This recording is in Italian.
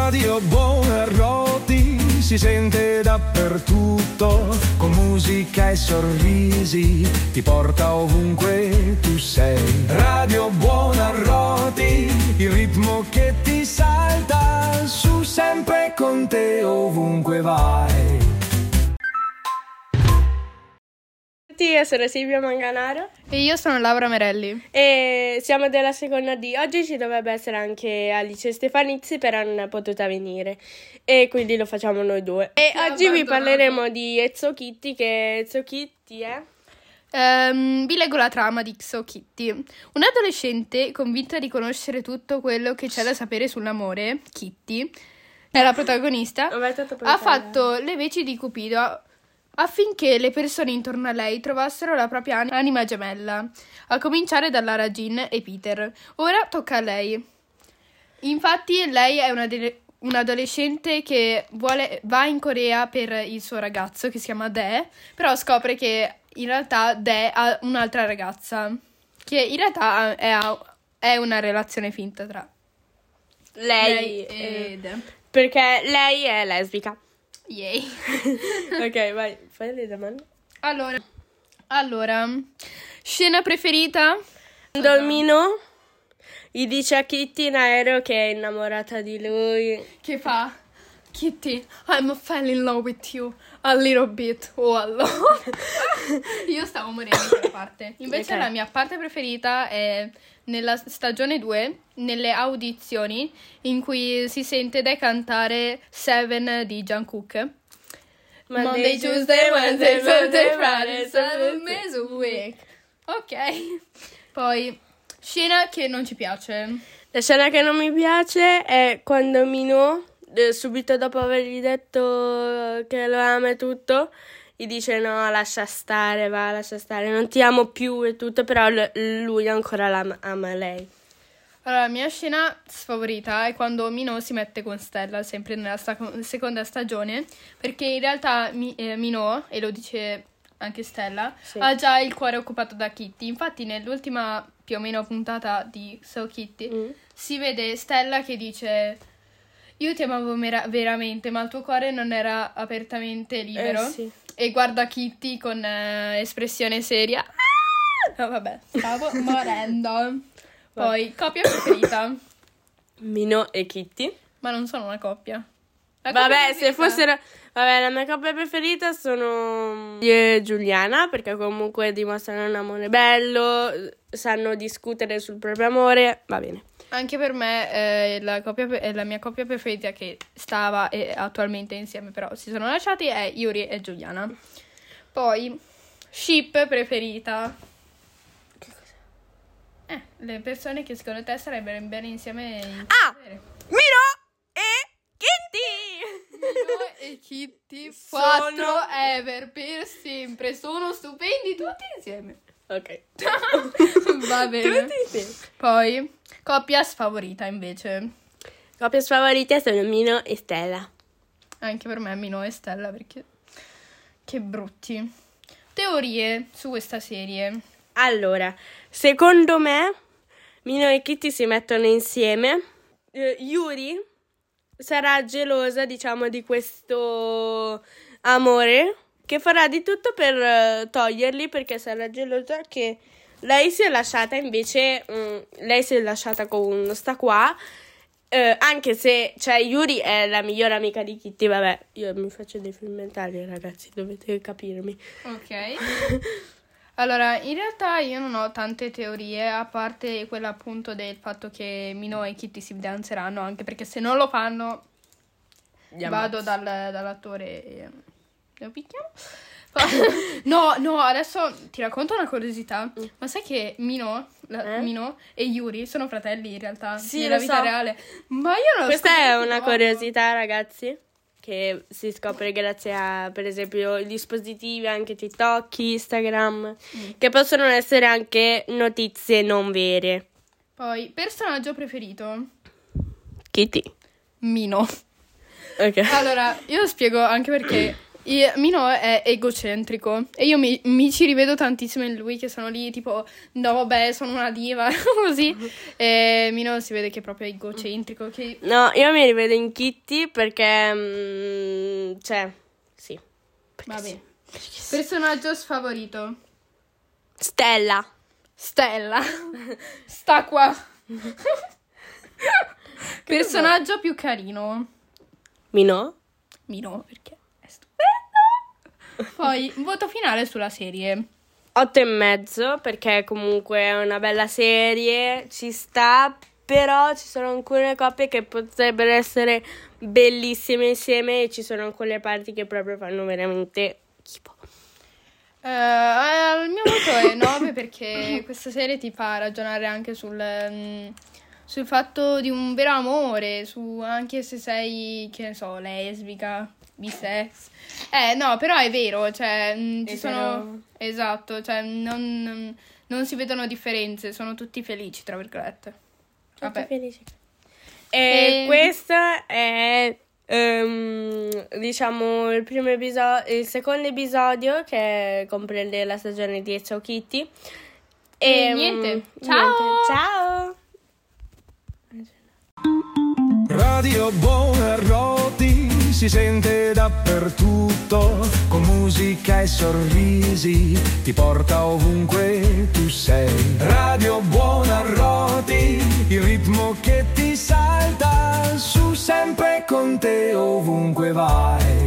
Radio Buonarroti si sente dappertutto, con musica e sorrisi ti porta ovunque tu sei. Radio Buonarroti, il ritmo che ti salta su, sempre con te ovunque vai. Io sono Silvia Manganaro e io sono Laura Merelli e siamo della seconda D. Oggi ci dovrebbe essere anche Alice Stefanizzi, però non è potuta venire e quindi lo facciamo noi due. E oggi vi parleremo di Ezzo Kitty, che Ezzo Kitty è... vi leggo la trama di Ezzo Kitty. Un'adolescente convinta di conoscere tutto quello che c'è da sapere sull'amore, Kitty, è la protagonista, ha fatto le veci di Cupido affinché le persone intorno a lei trovassero la propria anima gemella, a cominciare da Lara Jean e Peter. Ora tocca a lei. Infatti lei è un'adolescente che va in Corea per il suo ragazzo che si chiama Dae, però scopre che in realtà Dae ha un'altra ragazza, che in realtà è una relazione finta tra lei e Dae, perché lei è lesbica. Yay. Ok, vai, fai le domande. Allora, scena preferita? Domino gli dice a Kitty in aereo che è innamorata di lui. Che fa? Kitty, I'm fell in love with you a little bit. Oh, allora. Io stavo morendo in quella parte. Invece Okay. La mia parte preferita è nella stagione 2, nelle audizioni, in cui si sente Dae cantare Seven di Jungkook. Monday, Tuesday, Wednesday, Thursday, Friday, 7 days a week. Ok. Poi, scena che non ci piace. La scena che non mi piace è quando Minho, subito dopo avergli detto che lo ama e tutto, gli dice no, lascia stare, non ti amo più e tutto, però lui ancora ama lei. Allora, la mia scena sfavorita è quando Minho si mette con Stella, sempre nella seconda stagione, perché in realtà Minho, e lo dice anche Stella, Sì. ha già il cuore occupato da Kitty. Infatti nell'ultima più o meno puntata di So Kitty si vede Stella che dice io ti amavo veramente, ma il tuo cuore non era apertamente libero. Sì. E guarda Kitty con espressione seria. No, vabbè, stavo morendo. Poi, coppia preferita? Minho e Kitty. Ma non sono una coppia. Vabbè, se fossero... Vabbè, la mia coppia preferita sono io e Giuliana, perché comunque dimostrano un amore bello, sanno discutere sul proprio amore, va bene. Anche per me la mia coppia preferita che stava attualmente insieme, però si sono lasciati, è Yuri e Giuliana. Poi, ship preferita? Che cos'è? Le persone che secondo te sarebbero bene insieme. Minho e Kitty! Minho e Kitty, Sono- 4 ever per sempre. Sono stupendi tutti insieme. Ok. Va bene. Tutti insieme. Poi, coppia sfavorita invece. Coppie favorite sono Minho e Stella. Anche per me Minho e Stella, perché che brutti. Teorie su questa serie. Allora, secondo me Minho e Kitty si mettono insieme. Yuri sarà gelosa, diciamo, di questo amore, che farà di tutto per toglierli, perché sarà gelosa che lei si è lasciata, invece lei si è lasciata con sta qua, anche se, cioè, Yuri è la migliore amica di Kitty. Vabbè, io mi faccio dei film mentali, ragazzi, dovete capirmi. Ok. Allora, in realtà io non ho tante teorie, a parte quella appunto del fatto che Minho e Kitty si fidanzeranno, anche perché se non lo fanno vado dall'attore e lo picchiamo. No, adesso ti racconto una curiosità. Ma sai che Minho e Yuri sono fratelli in realtà, Sì, nella lo vita so. reale? Ma io non lo Questa è una dopo. curiosità, ragazzi, che si scopre grazie a, per esempio, i dispositivi, anche TikTok, Instagram, che possono essere anche notizie non vere. Poi, personaggio preferito? Kitty. Minho. Ok. Allora, io lo spiego anche perché Mino è egocentrico e io mi ci rivedo tantissimo in lui, che sono lì tipo no vabbè sono una diva così, e Mino si vede che è proprio egocentrico, che... No, io mi rivedo in Kitty perché cioè sì, vabbè sì. Personaggio sfavorito? Stella sta qua. Personaggio più carino? Mino perché è stupendo. Poi voto finale sulla serie 8,5 perché comunque è una bella serie, ci sta, però ci sono alcune coppie che potrebbero essere bellissime insieme e ci sono alcune parti che proprio fanno veramente schifo. Il mio voto è 9 perché questa serie ti fa ragionare anche sul fatto di un vero amore, anche se sei, che ne so, lesbica, bisex. No, però è vero, cioè ci sono... Esatto, cioè non si vedono differenze, sono tutti felici, tra virgolette. Tutti felici. E questo è... diciamo il secondo episodio che comprende la stagione di Ciao Kitty e niente. Ciao. Radio Buonarroti si sente dappertutto, con musica e sorrisi ti porta ovunque tu sei. Radio Buonarroti, il ritmo che ti salta su, sempre con te ovunque vai.